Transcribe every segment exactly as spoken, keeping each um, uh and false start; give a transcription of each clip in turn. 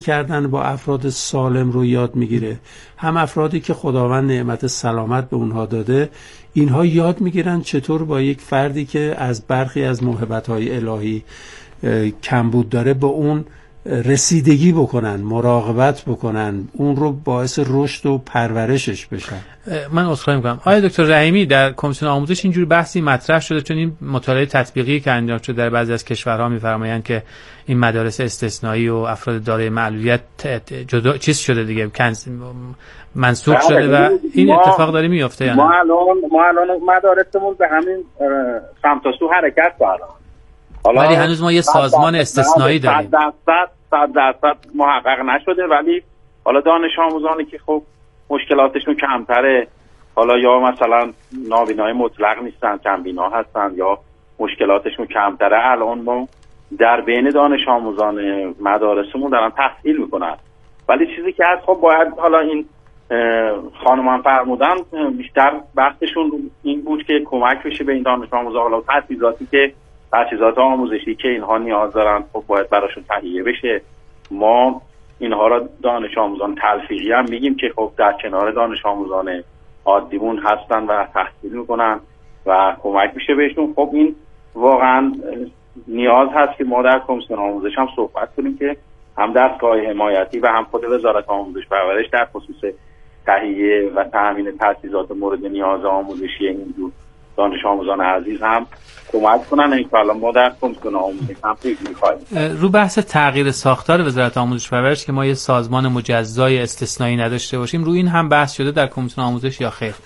کردن با افراد سالم رو یاد میگیره، هم افرادی که خداوند نعمت سلامت به اونها داده، اینها یاد میگیرن چطور با یک فردی که از برخی از موهبت‌های الهی کمبود داره به اون رسیدگی بکنن، مراقبت بکنن، اون رو باعث رشد و پرورشش بشن. من عذرخواهی میکنم آقای دکتر رحیمی، در کمیسیون آموزش اینجور بحثی مطرح شده؟ چون این مطالعه تطبیقی که انجام شده در بعضی از کشورها میفرمایند که این مدارس استثنایی و افراد دارای معلولیت جدا چیز شده دیگه، کنز منسوخ شده و این اتفاق داره میفته. یعنی ما الان ما الان مدارسمون به همین سمت و سو حرکت داره، ولی هنوز ما یه سازمان استثنایی داریم. صد درصد صد درصد محقق نشده، ولی حالا دانش آموزانی که خب مشکلاتشون کمتره، حالا یا مثلا نابینای مطلق نیستن، کمبینا هستن یا مشکلاتشون کمتره، الان ما در بین دانش آموزان مدارسمون دارن تحصیل میکنن. ولی چیزی که هست خب باید حالا این خانمان فرمودن بیشتر بحثشون این بود که کمک بشه به این دانش آموزان، حالا تجهیزاتی که تجهیزات آموزشی که اینها نیاز دارن خب باید براشون تهیه بشه. ما اینها را دانش آموزان تلفیقی هم میگیم که خب در کنار دانش آموزان عادیمون هستن و تحصیل میکنن و کمک میشه بهشون. خب این واقعا نیاز هست که ما در کمیسیون آموزش هم صحبت کنیم که هم دستگاه حمایتی و هم خود وزارت آموزش پرورش در خصوص تهیه و تامین تجهیزات مورد نیاز آموزشی اینجور دانش آموزان عزیز هم کمک کنن. این که الان ما در کمیسیون آموزش هم پیگیری خواهیم. رو بحث تغییر ساختار وزارت آموزش پرورش که ما یه سازمان مجزای استثنایی نداشته باشیم، رو این هم بحث شده در کمیسیون آموزش یا خیر؟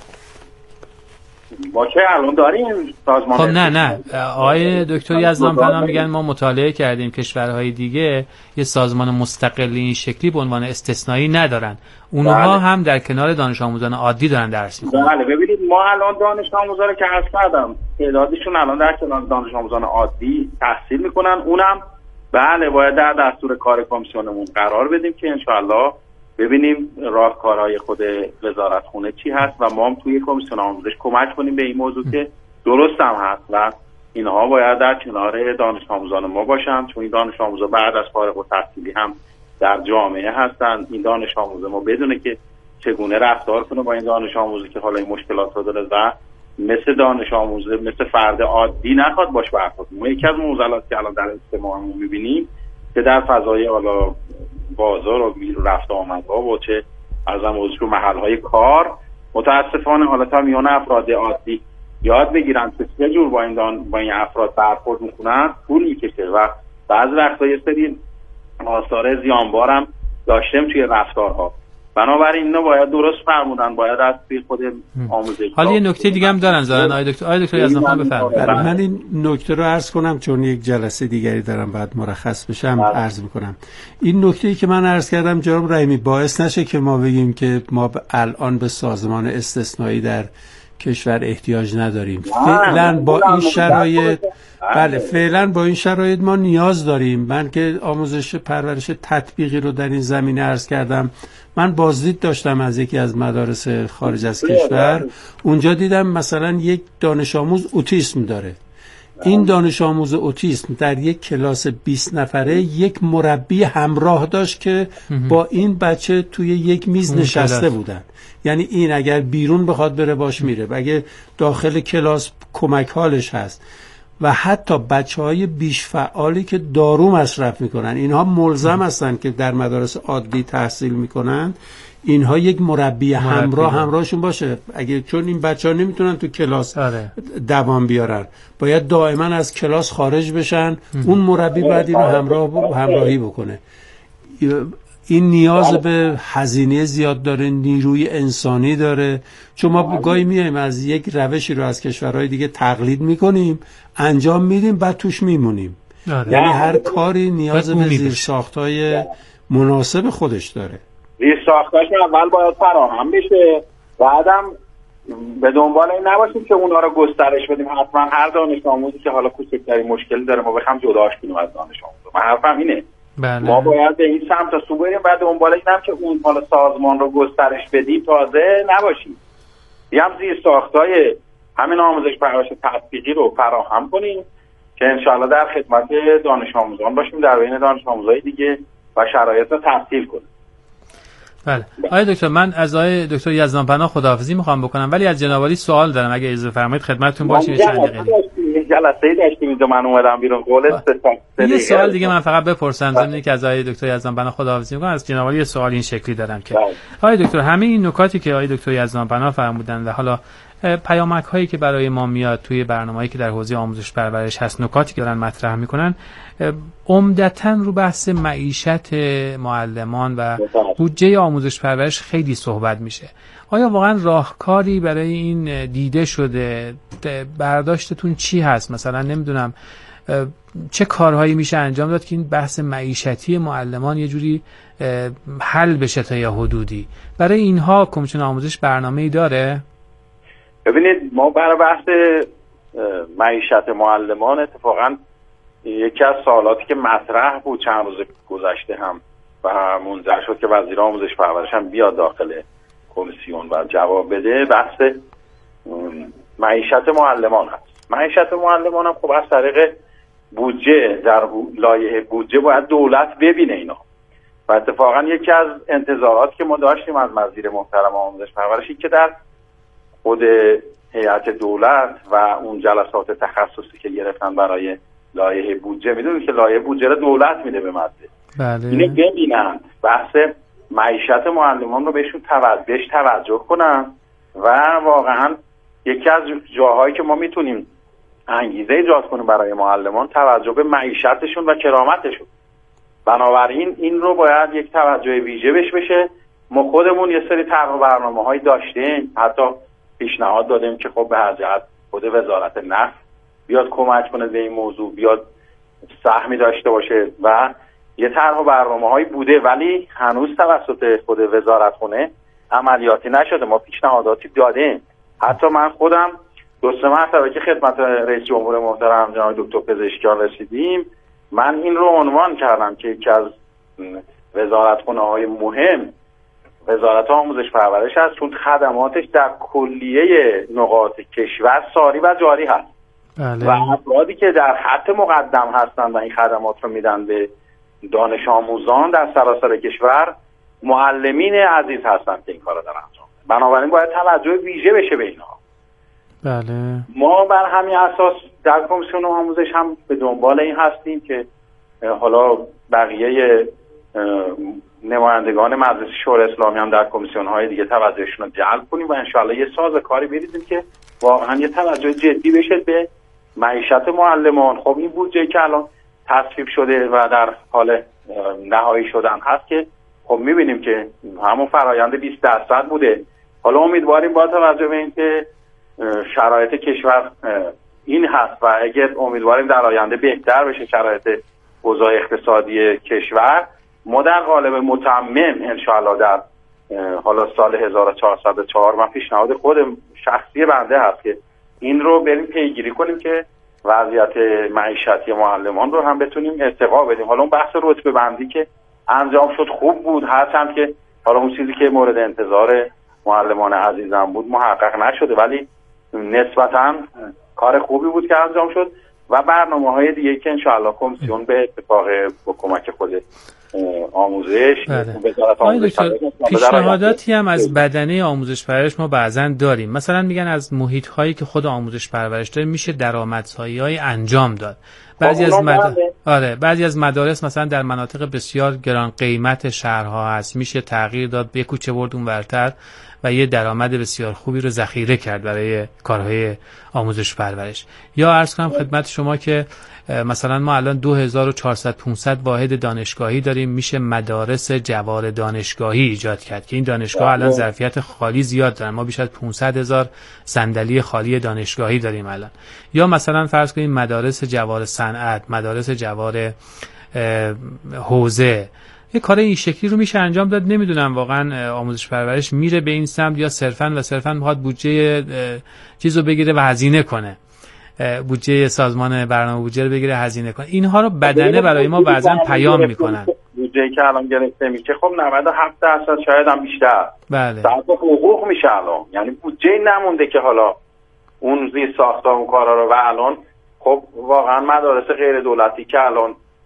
ما چه الان داریم سازمان. خب نه نه آقای دکتر یزدان پناه میگن ما مطالعه کردیم کشورهای دیگه یه سازمان مستقلی این شکلی به عنوان استثنایی ندارن، اونها هم در کنار دانش آموزان عادی دارن درس میخونن. بله ببینید ما الان دانش آموزان که عرض کردم تعدادشون الان در کنار دانش آموزان عادی تحصیل میکنن، اونم بله باید در دستور کار کمیسیونمون قرار بدیم که انشاءالله ببینیم راهکارهای خود وزارت خونه چی هست و ما هم توی کمیسیون آموزش کمک کنیم به این موضوع که درست هم هست و اینها باید در کنار دانش آموزان ما باشن، چون این دانش آموزان بعد از فارغ التحصیلی هم در جامعه هستن. این دانش آموز ما بدونه که چگونه رفتار کنه با این دانش آموزی که حالا این مشکلات رو داره و مثل دانش آموز مثل فرد عادی نخواد باش برخورد. ما یکی از معضلاتی که الان در اجتماعمون می‌بینیم که در فضای حالا بازار و رفت آمدها و چه از موضوع رو محل‌های کار متاسفانه حالا تا میان افراد عادی یاد بگیرن که چه جور با این دان با این افراد برخورد میکنن طول میکشه و بعضی وقتا یه سری آثار زیانبار هم داشتیم توی رفتارها. بنابراین اینا باید درست فرمودن، باید از توی خود آموزش. حالا یه نکته دیگه هم دارن زارن آقای دکتر آقای دکتر یزدان بفرمایید. من این نکته رو عرض کنم چون یک جلسه دیگری دارم بعد مرخص بشم عرض میکنم. این نکته‌ای که من عرض کردم جناب رحیمی باعث نشه که ما بگیم که ما الان به سازمان استثنایی در کشور احتیاج نداریم. فعلا با این شرایط بله فعلا با این شرایط ما نیاز داریم. من که آموزش پرورش تطبیقی رو در این زمینه عرض کردم، من بازدید داشتم از یکی از مدارس خارج از کشور، اونجا دیدم مثلا یک دانش آموز اوتیسم داره. این دانش آموز اوتیسم در یک کلاس بیست نفره یک مربی همراه داشت که با این بچه توی یک میز نشسته بودن. یعنی این اگر بیرون بخواد بره باش میره و اگه داخل کلاس کمک حالش هست و حتی بچهای بیش فعالی که دارو مصرف میکنن اینها ملزم هستن که در مدارس عادی تحصیل میکنن اینها یک مربی همراه همراهشون باشه. اگه چون این بچه‌ها نمیتونن تو کلاس آره. دوام بیارن، باید دائما از کلاس خارج بشن. اون مربی باید اینو همراه همراهی بکنه. این نیاز به هزینه زیاد داره، نیروی انسانی داره، چون ما گاهی میایم از یک روشی رو از کشورهای دیگه تقلید میکنیم انجام میدیم بعد توش میمونیم. آره. یعنی هر کاری نیاز به زیرساخت‌های مناسب خودش داره. زیرساخت‌هاش اول باید فراهم بشه، بعدم به دنبال این نباشیم که اونا رو گسترش بدیم. حتما هر دانش آموزی که حالا کوچکترین مشکلی داره ما بخوام جداش کنیم از دانش آموز. من حرفم اینه. بله. ما باید به این سمت سو بریم، بعد دنبال اینم که اون حالا سازمان رو گسترش بدیم تازه نباشیم. بیام زیر ساختای همین آموزش پرورش تطبیقی رو فراهم کنیم که انشاءالله در خدمت دانش آموزان باشیم، در بین دانش آموزای دیگه و شرایط رو تسهیل کنه. بله. آقای دکتر، من از آقای دکتر یزدانپناه خداحافظی میخوام بکنم، ولی از جناب عالی سوال دارم اگه اجازه فرمایید خدمتتون باشیم. چند دقیقه جلسه داشتیم اینجا من اومدم بیرون قولت یه سوال دیگه من فقط بپرسم زمینی که از آقای دکتر یزدانپناه خداحافظی میکنم. از جناب عالی سوال این شکلی دارم که آقای دکتر همه این نکاتی که آقای دکتر یزدانپناه فرمودن و حالا پیامک هایی که برای ما میاد توی برنامه‌ای که در حوزه آموزش پرورش هست، نکاتی که دارن مطرح میکنن عمدتاً رو بحث معیشت معلمان و بودجه آموزش پرورش خیلی صحبت میشه. آیا واقعا راهکاری برای این دیده شده؟ برداشتتون چی هست؟ مثلا نمیدونم چه کارهایی میشه انجام داد که این بحث معیشتی معلمان یه جوری حل بشه تا یه حدودی؟ برای اینها کمیسیون آموزش برنامه‌ای داره؟ ببینید، ما برای بحث معیشت معلمان اتفاقا یکی از سوالاتی که مطرح بود چند روز گذشته هم و منظر شد که وزیر آموزش پرورش هم بیاد داخل کمیسیون و جواب بده، بحث معیشت معلمان هست. معیشت معلمان هم خب از طریق بودجه، در لایحه بودجه باید دولت ببینه اینا و اتفاقا یکی از انتظاراتی که ما داشتیم از وزیر محترم آموزش پرورشی که در خود هیئت دولت و اون جلسات تخصصی که گرفتن برای لایحه بودجه، میدونید که لایحه بودجه رو دولت میده به مجلس، بله. اینو ببینن، بحث معیشت معلمان رو بهشون توجه بهش توجه کنن و واقعا یکی از جاهایی که ما میتونیم انگیزه ایجاد کنیم برای معلمان توجه به معیشتشون و کرامتشون. بنابراین این رو باید یک توجه ویژه بهش بشه. ما خودمون یه سری طرح و برنامه‌هایی داشتیم، حتی پیشنهاد دادیم که خب به هر جهت خود وزارت نفت بیاد کمک کنه به این موضوع، بیاد سهمی داشته باشه و یه طرح و برنامه‌هایی بوده، ولی هنوز توسط خود وزارتخونه عملیاتی نشده. ما پیشنهاداتی دادیم، حتی من خودم دو سه مرتبه که خدمت رئیس جمهور محترم جناب دکتر پزشکیان رسیدیم، من این رو عنوان کردم که یکی از وزارتخونه‌های مهم وزارت آموزش پرورش هست، چون خدماتش در کلیه نقاط کشور ساری و جاری هست. بله. و افرادی که در خط مقدم هستند و این خدمات رو میدن به دانش آموزان در سراسر کشور معلمین عزیز هستند که این کارو دارن انجام میدن. بنابراین باید توجه ویژه بشه به اینها. بله. ما بر همین اساس در کمیسیون آموزش هم به دنبال این هستیم که حالا بقیه نمایندگان مجلس شورای اسلامی هم در کمیسیون‌های دیگه توجهشون رو جلب کنیم و انشالله یه سازوکاری بریزیم که واقعا یه توجه جدی بشه به معیشت معلمان. خب این بودجه که الان تصویب شده و در حال نهایی شدن هست که خب می‌بینیم که همون فرایند بیست درصد بوده. حالا امیدواریم با توجه به اینکه شرایط کشور این هست و اگر امیدواریم در آینده بهتر بشه شرایط اوضاع اقتصادی کشور، ما در قالب متمم انشاءالله در حالا سال هزار و چهارصد و چهار من پیشنهاد خود شخصی بنده هست که این رو بریم پیگیری کنیم که وضعیت معیشتی معلمان رو هم بتونیم ارتقا بدیم. حالا اون بحث رتبه بندی که انجام شد خوب بود، هرچند که حالا اون چیزی که مورد انتظار معلمان عزیزم بود محقق نشده، ولی نسبتاً کار خوبی بود که انجام شد و برنامه‌های دیگه که انشاءالله کمیسیون به اتفاق با کمک خود آموزش وزارت آموزش پیشنهاداتی هم از بدنه آموزش پرورش ما بعضن داریم. مثلا میگن از محیط هایی که خود آموزش پرورش داره میشه درآمدزایی های انجام داد. بعضی از مد... آره بعضی از مدارس مثلا در مناطق بسیار گران قیمت شهرها هست، میشه تغییر داد، به کوچه برد اونورتر و یه درآمد بسیار خوبی رو ذخیره کرد برای کارهای آموزش پرورش. یا عرض کنم خدمت شما که مثلا ما الان دو هزار و چهارصد پانصد واحد دانشگاهی داریم، میشه مدارس جوار دانشگاهی ایجاد کرد که این دانشگاه الان ظرفیت خالی زیاد دارن. ما بیش از پانصد هزار صندلی خالی دانشگاهی داریم الان. یا مثلا فرض کنیم مدارس جوار صنعت، مدارس جوار حوزه، یه کار این شکلی رو میشه انجام داد. نمیدونم واقعا آموزش پرورش میره به این سمت یا صرفاً و صرفاً میخواد بودجه چیزو بگیره و هزینه کنه، بودجه سازمان برنامه بودجه رو بگیره هزینه کنه. اینها رو بدنه برای ما بعضا پیام میکنن. بودجه که الان گرفته میشه خب نود و هفت درصد شاید هم بیشتر بله صرف حقوق میشه الان، یعنی بودجه نمونده که حالا اون زیر ساختار اون کارا رو. و الان خب واقعا مدارس غیر دولتی که الان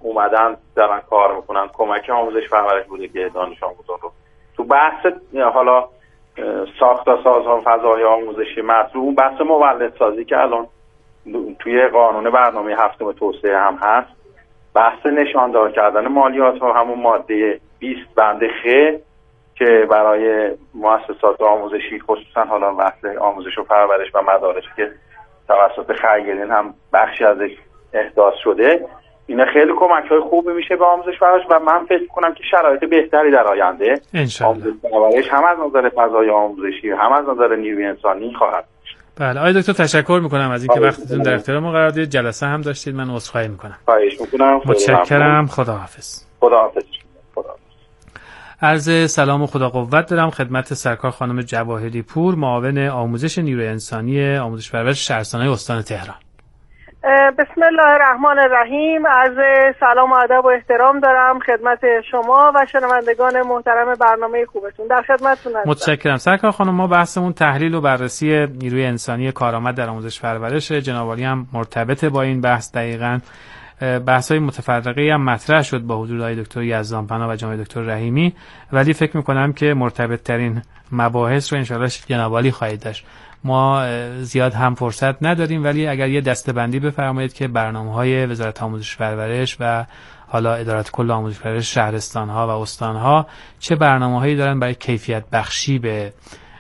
اومدن دارن کار میکنن، کمک آموزش پرورش بوده که دانش آموزان رو تو بحث حالا ساختارسازها و فضای آموزشی مطلوب، اون بحث مولد سازی که الان توی قانون برنامه هفتم توسعه هم هست، بحث نشاندار کردن مالیات ها، همون ماده بیست بند خ که برای مؤسسات آموزشی خصوصا حالا بحث آموزش و پرورش و مدارس که توسط خیرین هم بخشی ازش احداث شده، اینا خیلی کمک های خوبی میشه به آموزش پرورش و من فکر کنم که شرایط بهتری در آینده آموزش پرورش هم از نظر فضای آموزشی هم از نظر نیروی انسانی خواهد. بله آقای دکتر تشکر میکنم از اینکه وقتتون در اختیار ما قرار دادید. جلسه هم داشتید، من عذرخواهی میکنم. خواهش میکنم. متشکرم. خداحافظ. خداحافظ. خداحافظ. عرض سلام و خدا قوت دارم خدمت سرکار خانم جواهری پور، معاون آموزش نیروی انسانی آموزش پرورش شهرستان‌های استان تهران. بسم الله الرحمن الرحیم. عرض سلام و ادب و احترام دارم خدمت شما و شنوندگان محترم برنامه خوبتون. در خدمتتون هستم. متشکرم سرکار خانم. ما بحثمون تحلیل و بررسی نیروی انسانی کارآمد در آموزش پرورش، جناب عالی هم مرتبط با این بحث. دقیقاً بحث‌های متفرقه‌ای هم مطرح شد با حضور آقای دکتر یزدانپناه و جناب دکتر رحیمی، ولی فکر می‌کنم که مرتبط‌ترین مباحث رو انشاءالله جناب عالی خواهید داشت. ما زیاد هم فرصت نداریم، ولی اگر یه دسته‌بندی بفرمایید که برنامه‌های وزارت آموزش پرورش و حالا ادارات کل آموزش پرورش شهرستان‌ها و استان‌ها چه برنامه‌هایی دارن برای کیفیت بخشی به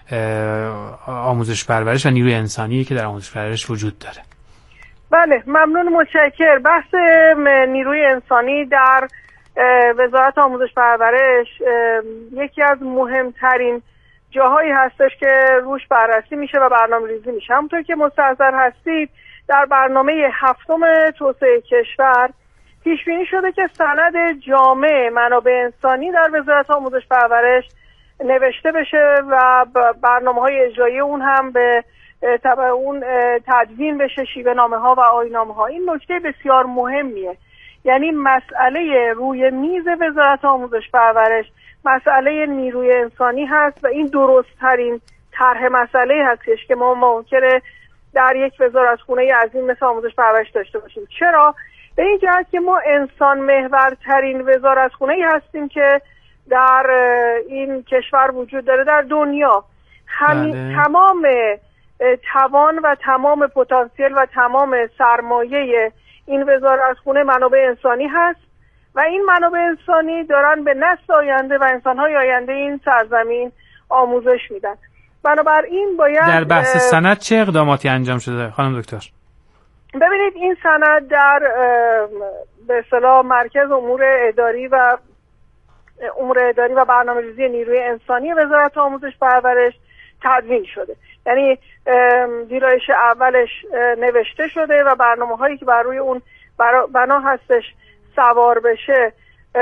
آموزش پرورش و نیروی انسانی که در آموزش پرورش وجود داره. بله ممنون، متشکر. بحث نیروی انسانی در وزارت آموزش پرورش یکی از مهمترین جاهایی هستش که روش بررسی میشه و برنامه ریزی میشه. همونطور که مستحضر هستید در برنامه هفتم توسعه کشور پیش بینی شده که سند جامع منابع انسانی در وزارت آموزش پرورش نوشته بشه و برنامه‌های اجرایی اون هم به تبع اون تدوین بشه، شیوه نامه ها و آیین‌نامه ها. این نکته بسیار مهمیه، یعنی مسئله روی میز وزارت آموزش پرورش مسئله نیروی انسانی هست و این درست ترین طرح مسئله هستش که ما ممکنه در یک وزارتخونه عظیم مثل آموزش پرورش داشته باشیم. چرا؟ به این جهت که ما انسان محورترین وزارتخونه هستیم که در این کشور وجود داره، در دنیا. همین تمام توان و تمام پتانسیل و تمام سرمایه این وزارتخونه منابع انسانی هست و این منابع انسانی دارن به نسل آینده و انسان‌های آینده این سرزمین آموزش میدن. بنابراین باید در بحث سند چه اقداماتی انجام شده خانم دکتر؟ ببینید این سند در به اصطلاح مرکز امور اداری و امور اداری و برنامه‌ریزی نیروی انسانی وزارت آموزش پرورش تدوین شده، یعنی ویرایش اولش نوشته شده و برنامه هایی که بر روی اون بنا هستش سوار بشه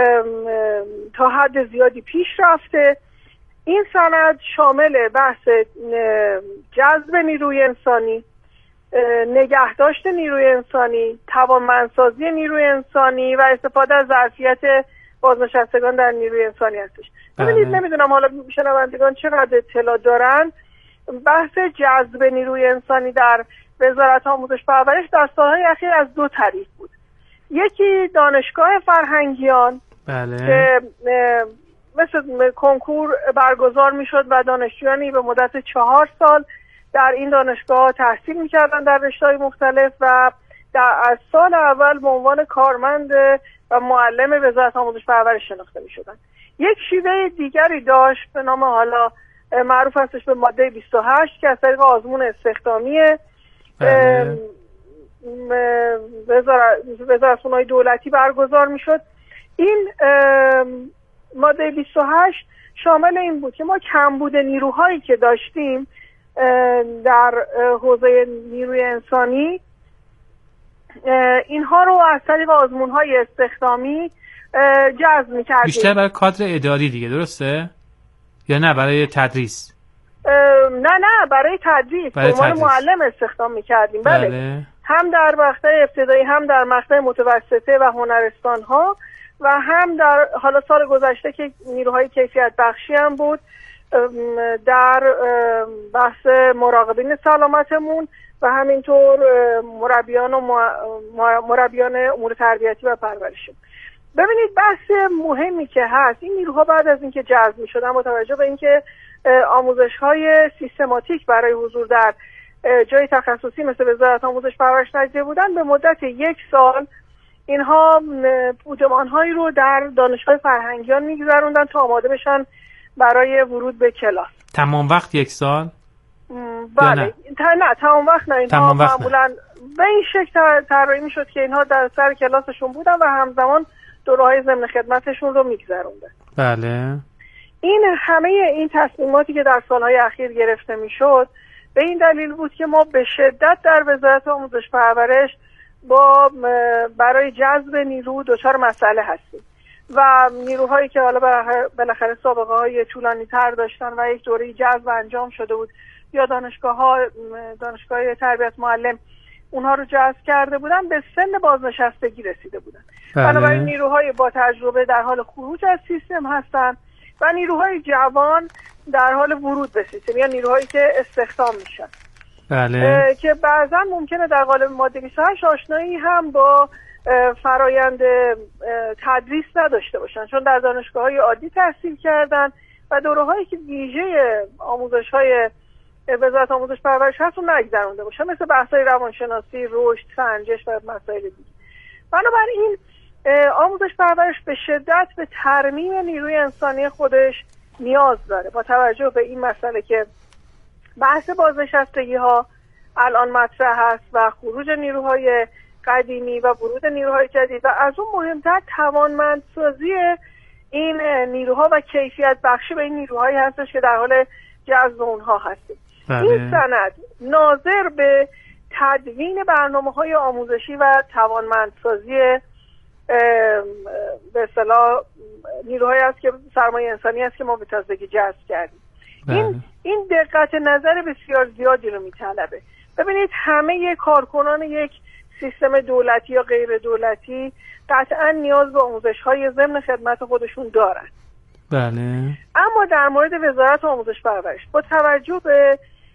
تا حد زیادی پیش رفته. این سند شامل بحث جذب نیروی انسانی، نگهداشت نیروی انسانی، توانمندسازی نیروی انسانی و استفاده از ظرفیت بازنشستگان در نیروی انسانی هستش. ببینید نمیدونم حالا شنوندگان چقدر اطلاع دارن، بحث جذب نیروی انسانی در وزارت آموزش پرورش در سالهای اخیر از دو طریق بود. یکی دانشگاه فرهنگیان بله. که مثل کنکور برگزار میشد و دانشجویانی به مدت چهار سال در این دانشگاه تحصیل میکردن در رشته‌های مختلف و در از سال اول به عنوان کارمند و معلم وزارت آموزش پرورش شناخته میشدن. یک شیوه دیگری داشت به نام حالا معروف هستش به ماده بیست و هشت که از طریق آزمون استخدامیه وزارتخونه‌های دولتی برگزار میشد. این ماده بیست و هشت شامل این بود که ما کمبود نیروهایی که داشتیم در حوزه نیروی انسانی اینها رو از طریق آزمون‌های استخدامی جذب می‌کردیم. بیشتر برای کادر اداری دیگه، درسته؟ یا نه برای تدریس؟ نه نه برای تدریس، به عنوان معلم استخدام می‌کردیم. بله. بله هم در مقطع ابتدایی هم در مقطع متوسطه و هنرستان‌ها و هم در حالا سال گذشته که نیروهای کیفیت بخشی هم بود در بحث مراقبین سلامتمون و همینطور مربیان و مربیان امور تربیتی و پرورشی. ببینید بحث مهمی که هست این نیروها بعد از اینکه جذب می‌شدن با توجه به اینکه آموزش‌های سیستماتیک برای حضور در جای تخصصی مثل وزارت آموزش پرورش تجزیه بودن، به مدت یک سال اینها بودمان‌هایی رو در دانشگاه فرهنگیان می‌گذروندن تا آماده بشن برای ورود به کلاس. تمام وقت یک سال؟ بله نه؟ تا نه تمام وقت نه. اینها معمولاً به این شکل طراحی می‌شد که اینها در سر کلاسشون بودن و همزمان دوره‌های ضمن خدمتشون رو می‌گذروندن. بله. این همه این تصمیماتی که در سالهای اخیر گرفته میشد به این دلیل بود که ما به شدت در وزارت آموزش پرورش با برای جذب نیرو دچار مسئله هستیم و نیروهایی که حالا بالاخره سابقه های طولانی تر داشتن و یک دوره جذب انجام شده بود یا دانشگاه ها دانشگاه تربیت معلم اونها رو جذب کرده بودن به سن بازنشستگی رسیده بودن. بله. بنابراین نیروهای با تجربه در حال خروج از سیستم هستن و نیروهای جوان در حال ورود به سیستم یا نیروهایی که استخدام میشن. بله. که بعضا ممکنه در قالب ماده بیست و هشت آشنایی هم با فرایند تدریس نداشته باشن چون در دانشگاه‌های عادی تحصیل کردن و دوره‌هایی که ویژه آموزش‌های وزارت آموزش پرورش هست رو نگذرونده باشن مثل بحث‌های روانشناسی، رشد، سنجش و مسائل دیگه. بنابراین آموزش پرورش به شدت به ترمیم نیروی انسانی خودش نیاز داره با توجه به این مسئله که بحث بازنشستگی ها الان مطرح هست و خروج نیروهای قدیمی و ورود نیروهای جدید و از اون مهمتر توانمندسازی این نیروها و کیفیت بخشی به این نیروهایی هستش که در حال جذب اونها هستیم. بله. این سند ناظر به تدوین برنامه‌های آموزشی و توانمندسازی به اصطلاح نیروهایی است که سرمایه انسانی است که ما به تازگی جذب کردیم. بله. این این دقت نظر بسیار زیادی رو میطلبه. ببینید همه کارکنان یک سیستم دولتی یا غیر دولتی قطعا نیاز به آموزش‌های ضمن خدمت خودشون دارن. بله. اما در مورد وزارت آموزش پرورش با توجه به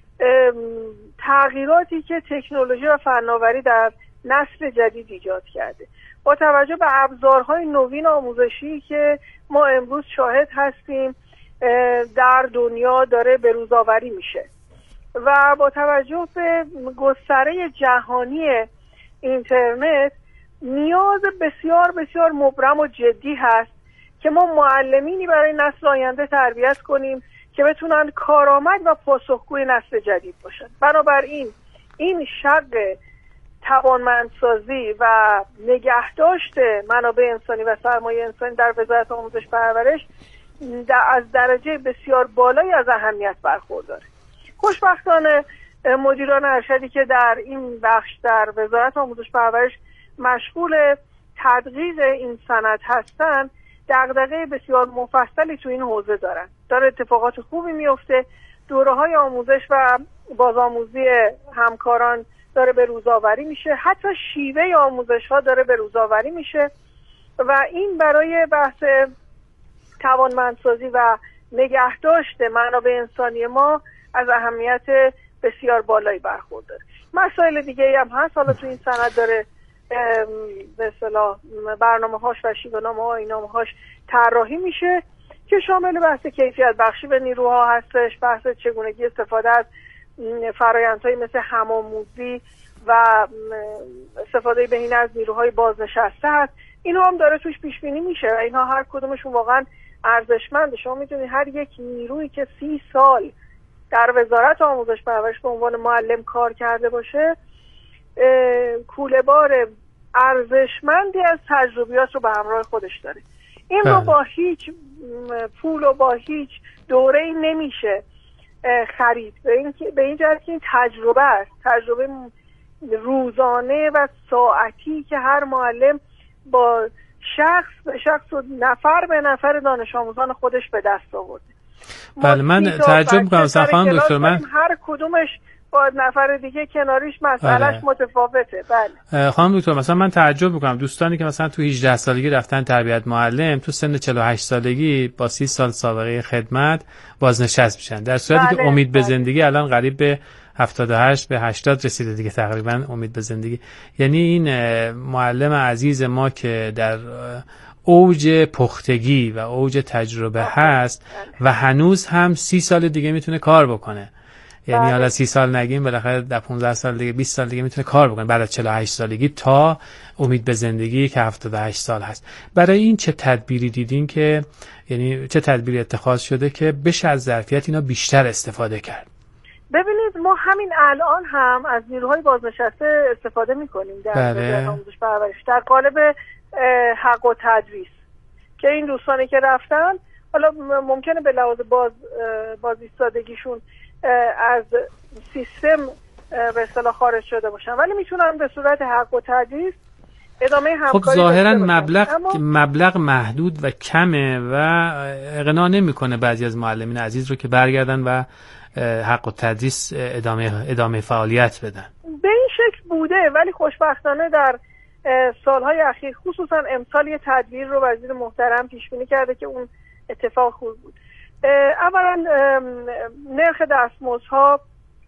تغییراتی که تکنولوژی و فناوری در نسل جدید ایجاد کرده با توجه به ابزارهای نوین آموزشی که ما امروز شاهد هستیم در دنیا داره به روز آوری میشه و با توجه به گستره جهانی اینترنت نیاز بسیار بسیار مبرم و جدی هست که ما معلمینی برای نسل آینده تربیت کنیم که بتونن کارآمد و پاسخگوی نسل جدید باشن. بنابراین این شق توانمندسازی و نگهداشت منابع انسانی و سرمایه انسانی در وزارت آموزش پرورش از درجه بسیار بالایی از اهمیت برخورداره. خوشبختانه مدیران ارشدی که در این بخش در وزارت آموزش پرورش مشغول تدقیق این سند هستن دغدغه بسیار مفصلی تو این حوزه دارن. داره اتفاقات خوبی میفته، دوره‌های آموزش و بازآموزی همکاران داره به روزآوری میشه، حتی شیوه آموزش ها داره به روزآوری میشه و این برای بحث توانمندسازی و نگهداشت منابع انسانی ما از اهمیت بسیار بالایی برخورداره. مسائل دیگه هم هست حالا تو این سند داره به اصطلاح برنامه‌هاش و شیوه‌نامه‌ها اینامه‌هاش طراحی میشه که شامل بحث کیفیت بخشی به نیروها هستش، بحث چگونگی استفاده از فرآیندهای مثل هم‌آموزی و استفاده بهینه از نیروهای بازنشسته هست. اینها هم داره توش پیش بینی میشه و اینها هر کدومشون واقعا ارزشمنده. شما میدونید هر یک نیرویی که سی سال در وزارت آموزش پرورش به عنوان معلم کار کرده باشه کوله‌بار ارزشمندی از تجربیات رو به همراه خودش داره. این رو با هیچ پول و با هیچ دوره‌ای نمیشه خرید. به این به این جهت که این تجربه است، تجربه روزانه و ساعتی که هر معلم با شخص به شخص و نفر به نفر دانش آموزان خودش به دست آورده. بله من تعجب می‌کنم خانم دکتر، من هر کدومش با نفر دیگه کناریش مسئلهش متفاوته. بله خانم دکتر، مثلا من تعجب می‌کنم دوستانی که مثلا تو هجده سالگی رفتن تربیت معلم تو سن چهل و هشت سالگی با سی سال سابقه خدمت بازنشست میشن، در صورتی بله. که امید به زندگی الان قریب به هفتاد و هشت به هشتاد رسیده دیگه تقریبا امید به زندگی. یعنی این معلم عزیز ما که در اوج پختگی و اوج تجربه هست و هنوز هم سی سال دیگه میتونه کار بکنه. یعنی حالا سی سال نگیم، بالاخره در پانزده سال دیگه، بیست سال دیگه میتونه کار بکنه، بعد از چهل و هشت سالگی تا امید به زندگی که هفتاد و هشت سال هست. برای این چه تدبیری دیدین که، یعنی چه تدبیری اتخاذ شده که بشه از ظرفیت اینا بیشتر استفاده کرد؟ ببینید ما همین الان هم از نیروهای بازنشسته استفاده میکنیم در بله. آموزش پرورش در قالب حق و تدریس که این دوستانی که رفتن حالا ممکنه به لحاظ باز باز ایستادگیشون از سیستم به اصطلاح خارج شده باشن، ولی میتونن به صورت حق و تدریس ادامه همکاری. خب ظاهرا مبلغ اما... مبلغ محدود و کمه و اقناع نمیکنه بعضی از معلمین عزیز رو که برگردن و حق و تدریس ادامه ادامه فعالیت بدن. به این شکل بوده، ولی خوشبختانه در سالهای اخیر خصوصا امسال یه تدبیر رو وزیر محترم پیش بینی کرده که اون اتفاق خوب بود. اولا نرخ دستمزدها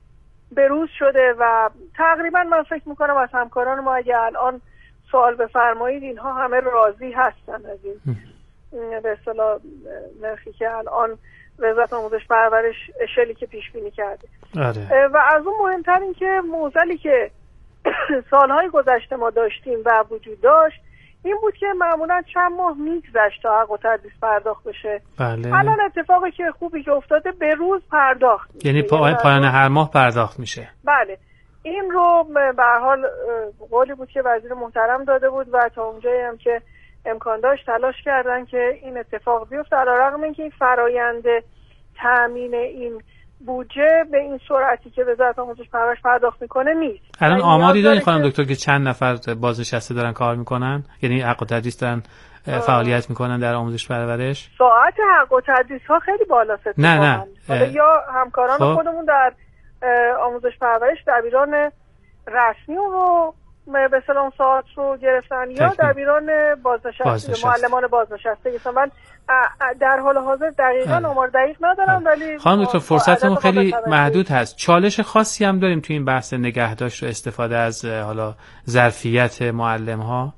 بروز شده و تقریبا من فکر میکنم از همکاران ما اگه الان سوال بفرمایید اینها همه راضی هستن از این به اصطلاح نرخی که الان وزارت آموزش پرورش اشلی که پیش بینی کرده. آره. و از اون مهمتر این که معضلی که سالهای گذشته ما داشتیم و وجود داشت این بود که معمولا چند ماه میگذشت تا حق و تدریس پرداخت بشه. بله. الان اتفاقی که خوبی که افتاده به روز پرداخت میشه. یعنی پا... پایان هر ماه پرداخت میشه. بله. این رو به هر حال قولی بود که وزیر محترم داده بود و تا اونجایی هم که امکان داشت تلاش کردن که این اتفاق بیفته، علیرغم اینکه این فرایند تامین این بودجه به این سرعتی که وزارت آموزش پرورش پرداخت میکنه نیست. الان آماری دارین خانم دکتر که چند نفر بازنشسته دارن کار میکنن، یعنی حق و تدریس دارن فعالیت میکنن در آموزش پرورش؟ ساعت حق و تدریس ها خیلی بالاست. نه نه یا همکاران خب. خودمون در آموزش پرورش دبیران رسمی رو به اصطلاح ساعت رو گرفتن یا دبیران بازنشسته، معلمان بازنشسته. من در حال حاضر دقیقاً آمار دقیق ندارم، ولی خانم دکتر فرصتمون خیلی محدود هست. چالش خاصی هم داریم تو این بحث نگهداشت و استفاده از حالا ظرفیت معلم ها؟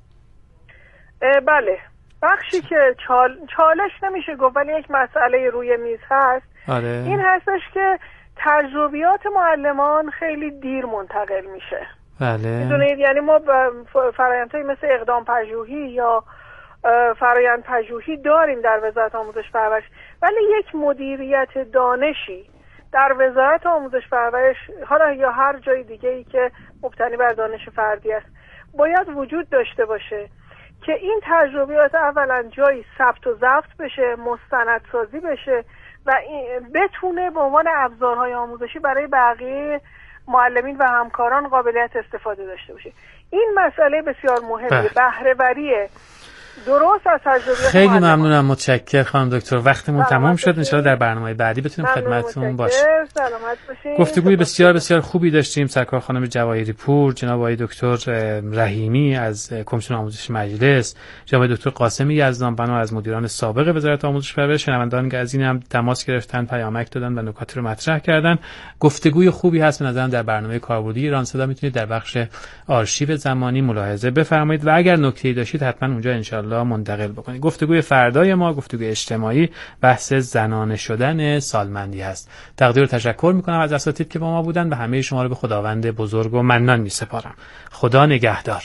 بله، بخشی که چال... چالش نمیشه گفت ولی یک مسئله روی میز هست. آره. این هستش که تجربیات معلمان خیلی دیر منتقل میشه. بله. میدونید یعنی ما فرآیندهای مثل اقدام پژوهی یا فرآیند پژوهی داریم در وزارت آموزش پرورش، ولی یک مدیریت دانشی در وزارت آموزش پرورش حالا یا هر جای دیگه ای که مبتنی بر دانش فردی است باید وجود داشته باشه که این تجربیات اولا جایی ثبت و ضبط بشه، مستندسازی بشه و بتونه به عنوان ابزارهای آموزشی برای بقیه معلمین و همکاران قابلیت استفاده داشته باشه. این مسئله بسیار مهمه، بهره وری درست از تجربیات. خیلی ممنونم، متشکرم خانم دکتر. وقتمون تمام شد، ان شاءالله در برنامه بعدی بتونیم خدمتتون باشیم. سلامت باشین. گفتگوی بسیار بسیار خوبی داشتیم. سرکار خانم جواهری پور، جناب آقای دکتر رحیمی از کمیسیون آموزش مجلس، جناب دکتر قاسمی یزدان بنا از مدیران سابق وزارت آموزش پرورش، شنوندگان که از این هم تماس گرفتن، پیامک دادن و نکاتی رو مطرح کردن. گفتگوی خوبی هست به نظرم در برنامه کاربردی ایران صدا. میتونید در بخش آرشیو زمانی ملاحظه بفرمایید و اگر نکته‌ای داشتید حتما اونجا ان شاءالله منتقل بکنید. گفتگوی فردای ما گفتگوی اجتماعی بحث زنانه شدن سالمندی هست. تقدیر و تشکر میکنم از اساتید که با ما بودن و همه شما رو به خداوند بزرگ و منان میسپارم. خدا نگهدار.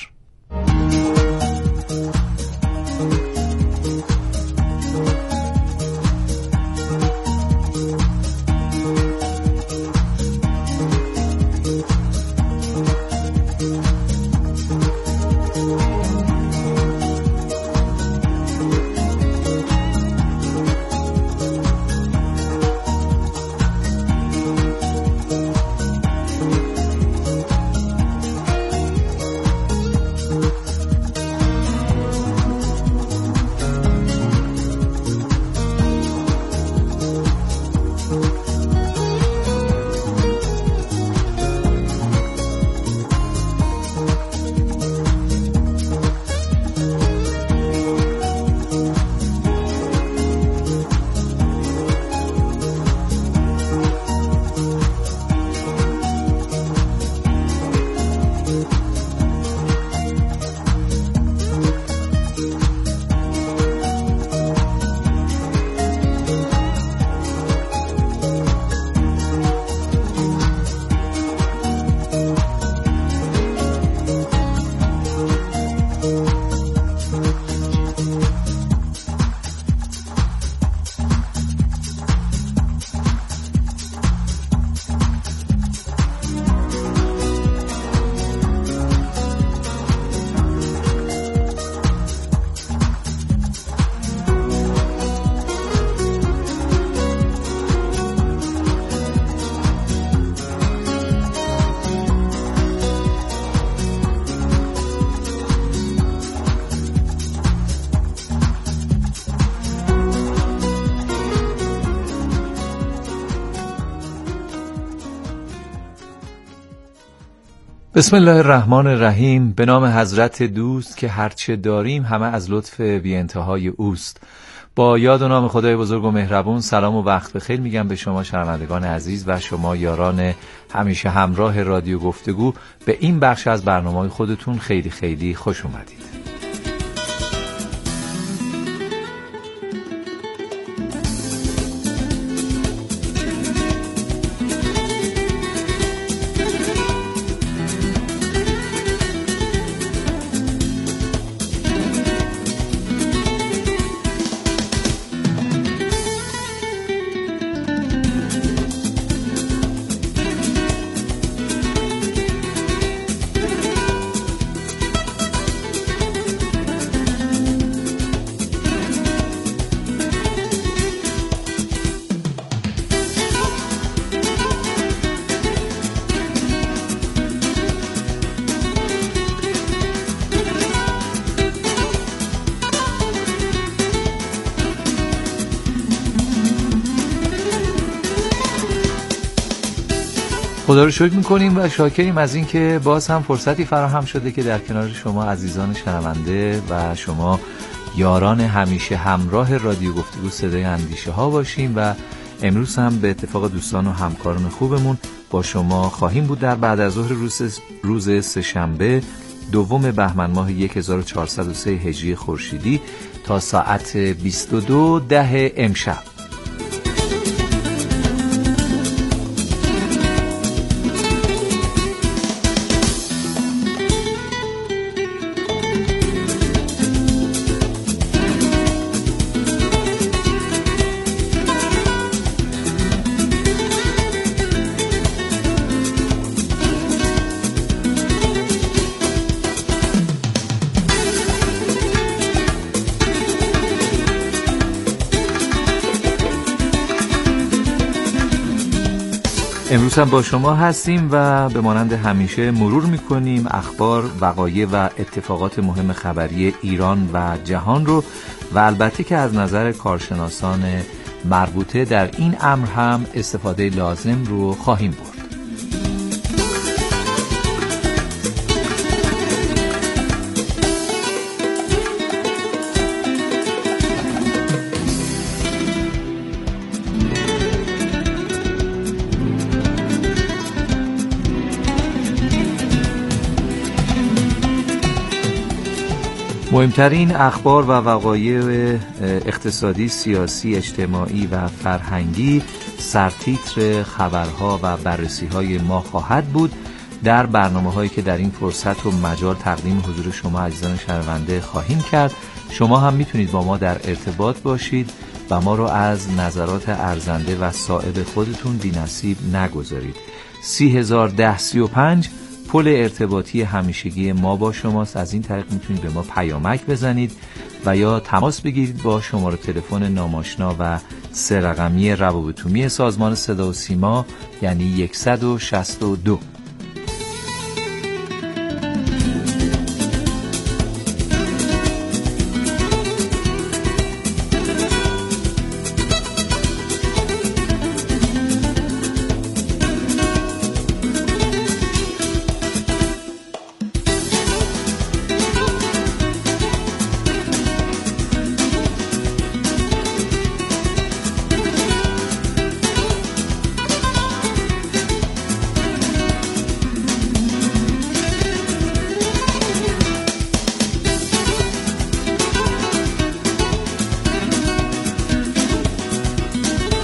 بسم الله الرحمن الرحیم. به نام حضرت دوست که هرچه داریم همه از لطف بی انتهای اوست. با یاد و نام خدای بزرگ و مهربون سلام و وقت بخیر میگم به شما شنوندگان عزیز و شما یاران همیشه همراه رادیو گفتگو. به این بخش از برنامه خودتون خیلی خیلی خوش اومدید. خدا رو شکر میکنیم و شاکریم از این که باز هم فرصتی فراهم شده که در کنار شما عزیزان شنونده و شما یاران همیشه همراه رادیو گفتگو صدای اندیشه ها باشیم و امروز هم به اتفاق دوستان و همکاران خوبمون با شما خواهیم بود در بعد از ظهر روز روز سه‌شنبه دوم بهمن ماه هزار و چهارصد و سه هجری خورشیدی تا ساعت بیست و دو ده امشب. امروز هم با شما هستیم و به مانند همیشه مرور میکنیم اخبار، وقایع و اتفاقات مهم خبری ایران و جهان رو و البته که از نظر کارشناسان مربوطه در این امر هم استفاده لازم رو خواهیم برد. مهمترین اخبار و وقایع اقتصادی، سیاسی، اجتماعی و فرهنگی سرتیتر خبرها و بررسی‌های ما خواهد بود در برنامه‌هایی که در این فرصت و مجال تقدیم حضور شما عزیزان شنونده خواهیم کرد. شما هم میتونید با ما در ارتباط باشید و ما رو از نظرات ارزنده و صائب خودتون بی‌نصیب نگذارید. سی هزار ده سی و پنج پل ارتباطی همیشگی ما با شماست. از این طریق میتونید به ما پیامک بزنید و یا تماس بگیرید با شماره تلفن ناماشنا و سه رقمی روابط عمومی سازمان صدا و سیما، یعنی صد و شصت و دو.